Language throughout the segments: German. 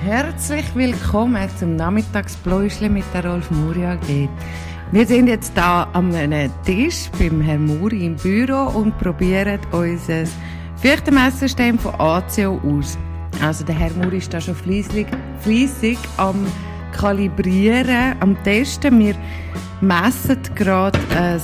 Herzlich willkommen zum Nachmittagsbläuschle mit der Rolf Muri AG. Wir sind jetzt hier an einem Tisch beim Herrn Muri im Büro und probieren unser Feuchtemessersystem von ACO aus. Also der Herr Muri ist da schon fleissig am Kalibrieren, am Testen. Wir messen gerade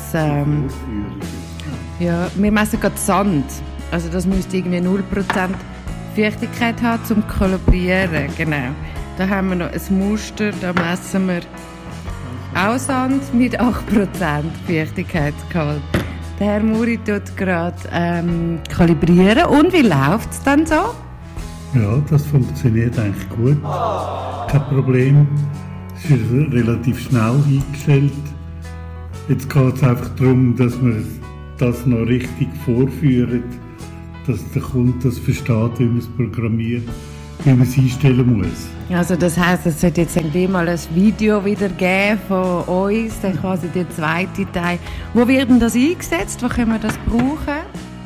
wir messen gerade Sand. Also das müsste irgendwie 0% Feuchtigkeit haben zum Kalibrieren. Genau. Da haben wir noch ein Muster, da messen wir auch Sand mit 8% Feuchtigkeitsgehalt. Der Herr Muri tut gerade kalibrieren. Und wie läuft es dann so? Ja, das funktioniert eigentlich gut. Kein Problem. Es ist relativ schnell eingestellt. Jetzt geht es einfach darum, dass wir das noch richtig vorführen, dass der Kunde das versteht, wie man es programmiert, wie man es einstellen muss. Also das heisst, es wird jetzt irgendwie mal ein Video wieder geben von uns, dann quasi der zweite Teil. Wo wird denn das eingesetzt? Wo können wir das brauchen?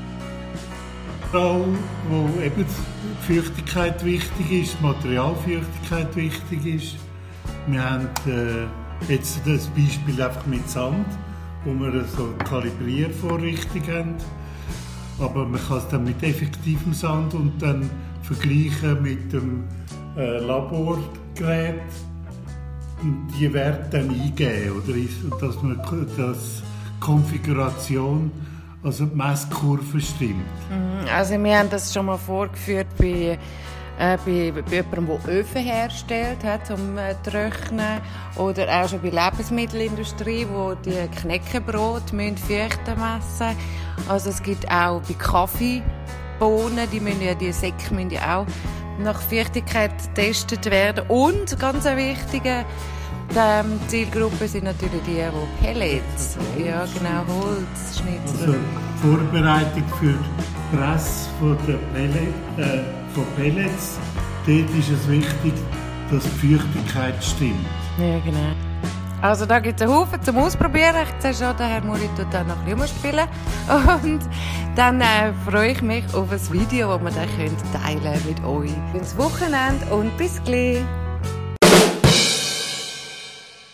Wo eben die Feuchtigkeit wichtig ist, die Materialfeuchtigkeit wichtig ist. Wir haben jetzt das Beispiel einfach mit Sand, wo wir so eine Kalibriervorrichtung haben. Aber man kann es dann mit effektivem Sand und dann vergleichen mit dem Laborgerät und die Werte dann eingeben. Oder dass man das Konfiguration, also die Messkurve stimmt. Also wir haben das schon mal vorgeführt bei jemandem, der Öfen herstellt, zum Trocknen. Oder auch schon bei der Lebensmittelindustrie, wo die Knäckebrot feuchten messen. Also es gibt auch bei Kaffeebohnen, die Säcke müssen ja auch nach Feuchtigkeit getestet werden. Und ganz wichtige Zielgruppe sind natürlich die Pellets, ja genau, Holzschnitzel. Also die Vorbereitung für die Presse von Pellets, dort ist es wichtig, dass die Feuchtigkeit stimmt. Ja, genau. Also da gibt es einen Haufen zum Ausprobieren. Ich sehe schon, der Herr Muri tut dann noch ein bisschen spielen. Und dann freue ich mich auf ein Video, das wir dann teilen mit euch. Bis Wochenende und bis gleich.